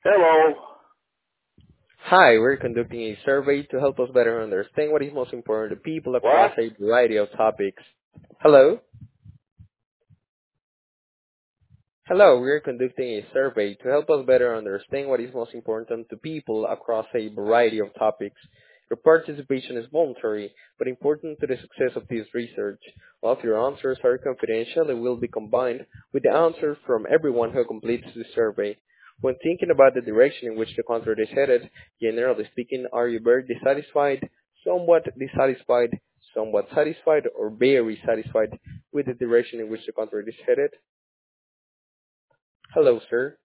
Hello. Hi, we're conducting a survey to help us better understand what is most important to people across What? a variety of topics. Hello? Hello, we're conducting a survey to help us better understand what is most important to people across a variety of topics. Your participation is voluntary, but important to the success of this research. While if your answers are confidential, they will be combined with the answers from everyone who completes the survey. When thinking about the direction in which the country is headed, generally speaking, are you very dissatisfied, somewhat satisfied, or very satisfied with the direction in which the country is headed? Hello, sir.